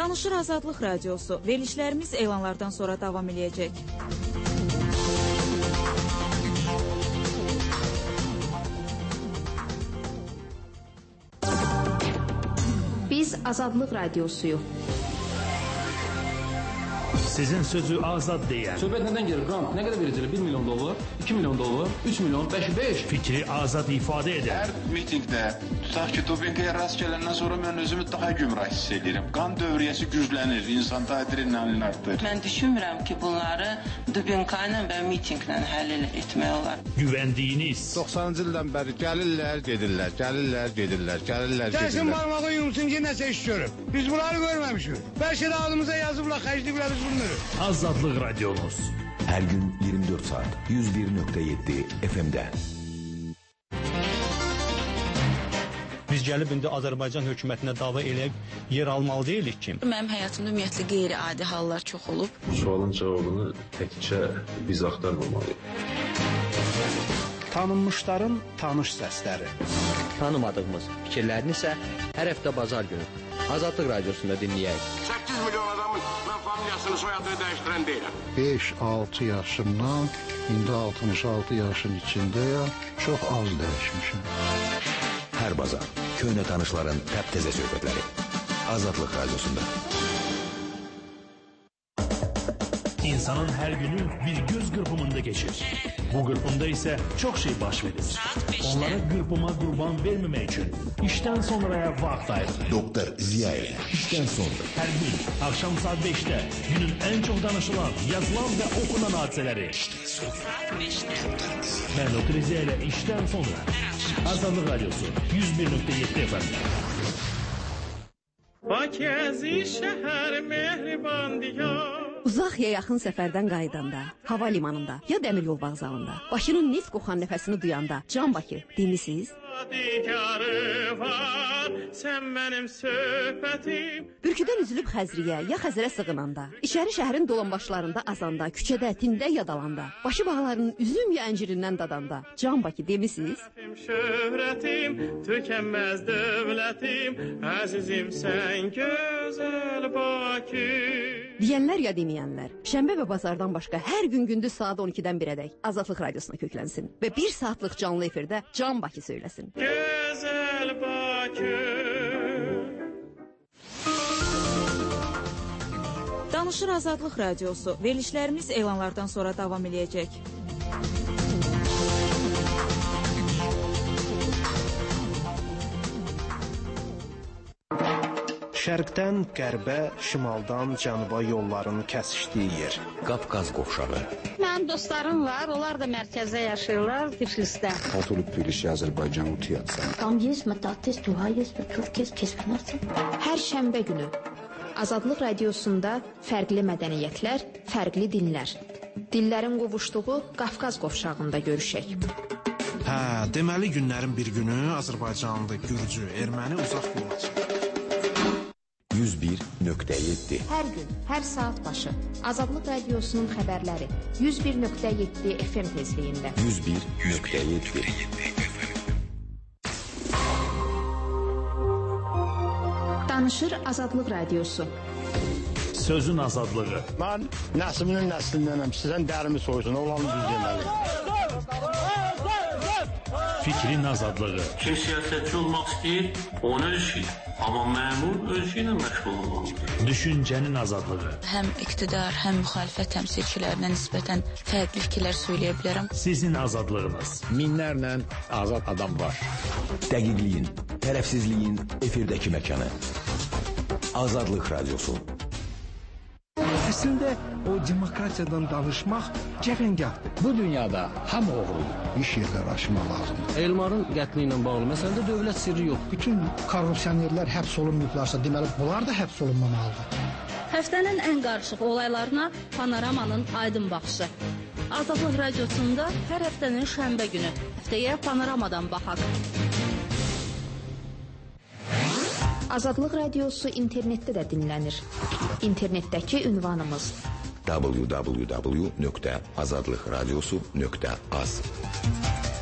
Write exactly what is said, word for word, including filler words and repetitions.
Danışır Azadlıq Radiosu. Verilişlərimiz elanlardan sonra davam edəcək. Biz Azadlıq Radiosuyuq. Sizin sözü azad deyən. Söhbət nədən gelir? Qan, nə qədər verəcəklər? bir milyon dollar, iki milyon dollar, üç milyon, beş, beş. Fikri azad ifadə edən. Hər mitingdə, tutaq ki, dopinqaya rast gələndən sonra mən özümü daha gümrah hiss edirəm. Qan dövriyyəsi güclənir, insanda adrenalin artır. Mən düşünmürəm ki, bunları dopinqayla və mitinqlə həll etmək olar. Güvəndiyiniz. doxsanıncı ildən bəri gəlirlər, gedirlər, gəlirlər, gedirlər, gəlirlər, gedirlər. Gəlsin barmağı yumsun ki, nəsə iş görür. Biz bunları görməmişik. Bəlkə də adımıza yazıblar, xərcliyiblər biz bunları. Azadlıq Radiomuz. Her gün yirmi dört saat yüz bir nokta yedi F M'de. Biz gəlib indi Azərbaycan hökumətinə dava eləyək, yer almalı deyilik ki. Mənim həyatımda ümumiyyətlə qeyri-adi hallar çox olub. Bu sualın cavabını təkcə biz axtarmamalıyıq. Tanınmışların tanış səsləri. Tanımadığımız fikirlərini isə hər həftə bazar günü Azadlıq Radiosunda dinləyək. səkkiz milyon adamın mən familiyasını, soyadını dəyişdirən deyiləm. beş altı yaşımdan indi altmış altı yaşın içindəyəm. Çox az dəyişmişim. Hər bazar köhnə tanışların təptəzə söhbətləri Azadlıq Radiosunda. İnsanın her günü bir göz kırpımında geçir. Bu kırpımda ise çok şey baş verir. Onlara kırpıma kurban vermemek için işten sonraya vakit ayırır. Doktor Ziya ile işten sonra. Her gün akşam saat beşte günün en çok danışılan, yazılan ve okunan hadiseleri. Ben Doktor Ziya ile işten sonra. Azadlıq Radyosu yüz bir nokta yedi F M'de. Bakezi şəhər mehriban diyar. Uzaq ya yaxın səfərdən qayıdanda, hava limanında ya dəmir yol vağzalında, Bakının neft qoxan nəfəsini duyanda, Can Bakı demisiz? Dikarı var, sən mənim söhbətim. Bürküdən üzülüb Xəzriyə ya Xəzərə sığınanda, içəri şəhərin dolanbaşlarında azanda, küçədə, tində yadalanda, Bakı bağlarının üzüm ya əncirindən dadanda, Can Bakı demisiz? Şöhrətim, tükənməz dövlətim, əzizim sən gözəl Bakı. Deyənlər ya deməyənlər, şənbə və bazardan başqa hər gün gündüz saat on ikidən birədək Azadlıq Radiosuna köklənsin və bir saatlıq canlı efirdə Can Bakı söyləsin. Gözəl Bakı. Danışır Azadlıq Radiosu. Verilişlərimiz elanlardan sonra davam edəcək. Şərqdən qərbə, şimaldan cənuba yolların kəsişdiyi yer. Qafqaz qovşağı. Mənim dostlarım var, onlar da mərkəzdə yaşayırlar, Tiflisdə. Oturup Tbilisi, Azərbaycan utuyatsan. Tam есть, matatis, tuhayız və Türkiz kesmənəsin. Hər şənbə günü Azadlıq Radiosunda fərqli mədəniyyətlər, fərqli dinlər. Dillərin qovuşduğu Qafqaz qovşağında görüşək. Hə, deməli günlərin bir günü Azərbaycanlı, Gürcü, Erməni uzaq yola çıxır. yüz bir nokta yedi. Hər gün, hər saat başı Azadlıq Radiosunun xəbərləri yüz bir nöqtə yeddi F M tezliyində. yüz bir nokta yedi. Danışır Azadlıq Radiosu. Sözün azadlığı. Mən nəslinin nəslindənəm. Sizən dərimi soysun, olanı düz deməli. Fikrin azadlığı. Kim siyasetçi olmak istəyir, onu ölçür. Amma məmur ölçü ilə məşğul olmalıdır. Düşüncənin azadlığı. Həm iqtidar, həm müxalifət təmsilçilərinə nisbətən fərqli fikirlər söyləyə bilərəm. Sizin azadlığınız. Minlərlə azad adam var. Dəqiqliyin, tərəfsizliyin efirdəki məkanı. Azadlıq Radiosu. Əslində o demokratiyadan danışmaq cəfəngahdır. Bu dünyada hamı oğrudur. İş yerləri açmaq lazımdır. Elmarın qətli ilə bağlı məsələdə dövlət sirri yox. Bütün korrupsionerlər həbs olunmuşlarsa, deməli bunlar da həbs olunmamalıdır. Həftənin ən qarışıq olaylarına Panoramanın aydın baxışı. Azadlıq Radiosunda hər həftənin şənbə günü. Həftəyə Panoramadan baxaq. Azadlıq Radiosu internetdə də dinlənir. İnternetdəki ünvanımız w w w nokta azadlıqradiosu nokta az.